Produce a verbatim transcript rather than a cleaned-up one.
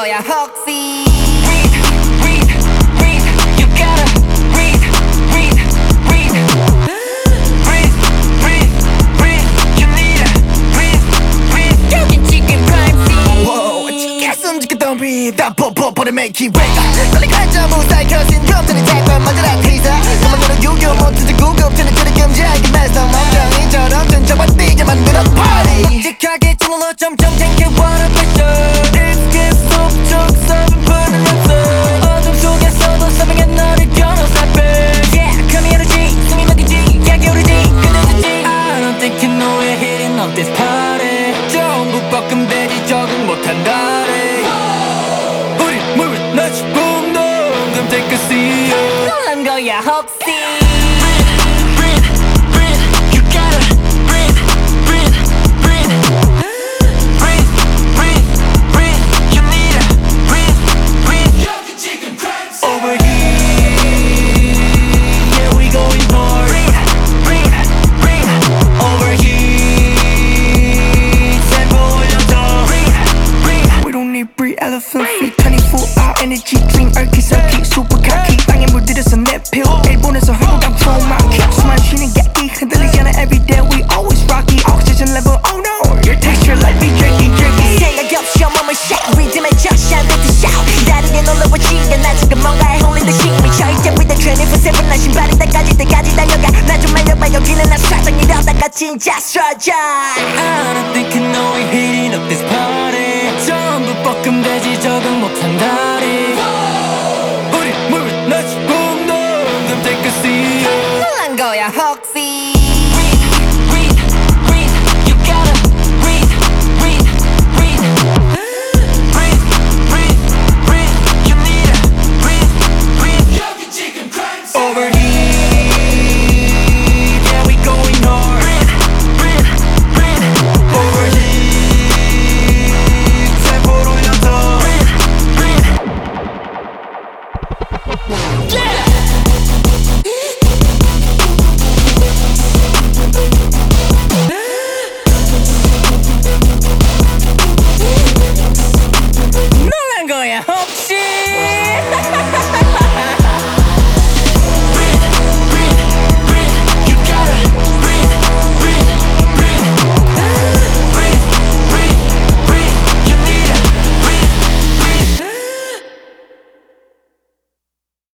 거야 혹시 Breathe, breathe, breathe. You gotta breathe, breathe, breathe. Breathe, breathe, breathe. You need to breathe, breathe. 여긴 지금 crime scene Whoa, 지켰으면 좋겠던 breathe 다 뽀뽀뽀를 make it wake up 빨리 가자 무사히 켜진 컴퓨터를 대관 먼저라 teaser 너만으로 유교 못해서 구급되는 그를 금지하게 mess up 멍청이처럼 전처만 뛰게 만들어 party 묵직하게 춤으로 점점 탱겨와라 pressure It's get 속적 섭은 푸는 연습. 어둠 속에서도 서명해 너를 겨눠 살펴 Yeah, come energy 숨이 막히지 야기오르지 끝내주지 I don't think you know we're hitting up this party. 전부 뻐끔대지 적응 못한다래. 우리 물 나치 붐도 Come take a seat. 놀란 거야 혹시 Breathe, breathe, breathe. You gotta breathe, breathe, breathe. Breathe, breathe, breathe. You need to breathe, breathe. Overheat, yeah we going hard. Breathe, breathe, breathe. Overheat, tempo 올려줘. Breathe, breathe. We don't need breathe elephant free twenty-four hour energy drink 얼기설기 super khaki 땅에 물들여서 내필 일본에서 한국당 트로마키 숨만 쉬는 게 흔들리지 않아 everyday we always rocky oxygen level oh no your texture like me jerky jerky 생각이 없이 온몸을 shake 리듬에 just shine let it shout 다르게 놀라워지가 나 지금 뭔가에 홀린 듯이 미쳐있자 with the twenty-four seven 나 신발이 다 까질 때까지 달려가 나 좀 말려봐 여기는 나 사정 이러다가 진짜 쓰러져 I don't think you know we're heating up this party. 전부 뻐끔대지 적응 못한다리. 우리 물 나치 붐도 Come take a seat. 놀란 거야 혹시 Breathe, breathe, breathe. You gotta breathe, breathe, breathe. Breathe, breathe, breathe. You need to breathe, breathe. Overheat, yeah we going hard. Breathe, breathe, breathe. Overheat, tempo 올려줘. Breathe, breathe. 놀란 거야 혹시